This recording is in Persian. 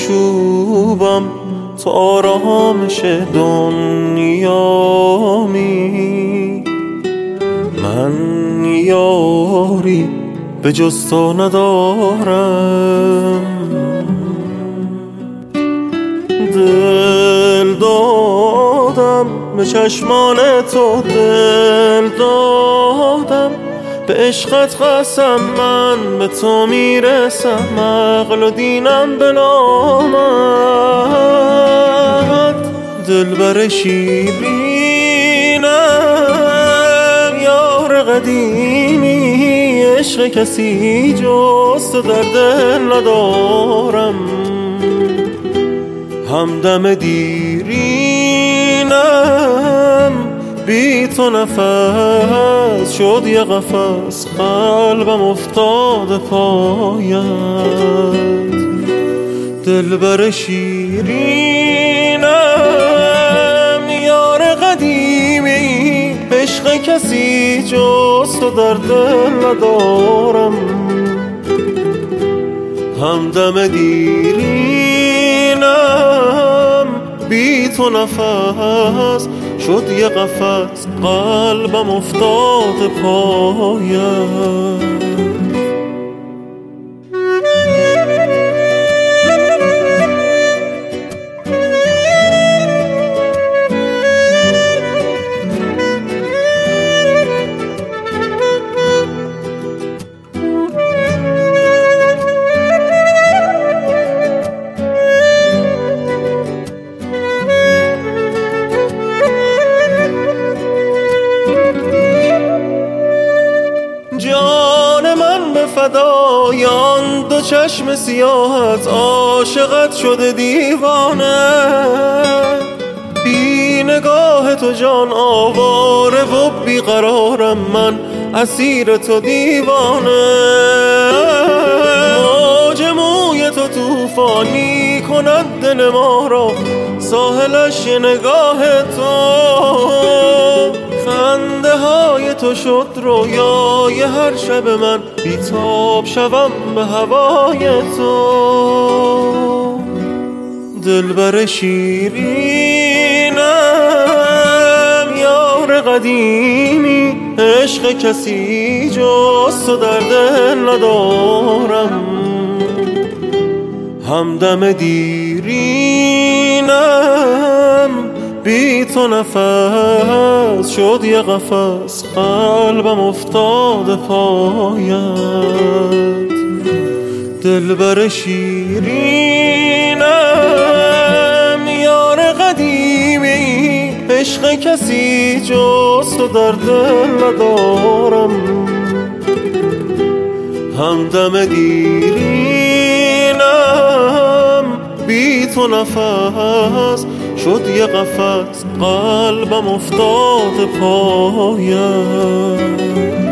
بشوبم تو آرامش دنیامی. من یاری به جز تو ندارم، دل دادم به چشمان تو، دل دادم به عشقت قسم. من به تو میرسم، عقل و دینم به نامت. دلبر شیرینم یار قدیمی، عشق کسی جز تو در دل ندارم. همدم دیرینم بی تو نفس شد یه قفس، قلبم افتاد پایت. دلبر شیرینم یار قدیمی، عشق کسی جز تو در دل ندارم. همدم دیرینم بی تو نفس شد یه قفس، قلبم افتاد پایت. جان من به فدای آن دو چشم سیاهت، عاشقت شده دیوانه. بی نگاه تو جان آواره و بیقرارم، من اسیر تو دیوانه. موج موی تو طوفانی کند دل ما را، ساحلش یه نگاه تو. خنده های تو شد رویای هر شب من، بیتاب شوم به هوای تو. دلبر شیرینم یار قدیمی، عشق کسی جز تو در دل ندارم. همدم دیرینم بی تو نفس شد یه قفس، قلبم افتاد پایت. دلبر شیرینم یار قدیمی، عشق کسی جز تو در دل ندارم. همدم دیرینم بی تو نفس شد یه قفس، قلبم افتاد پایت.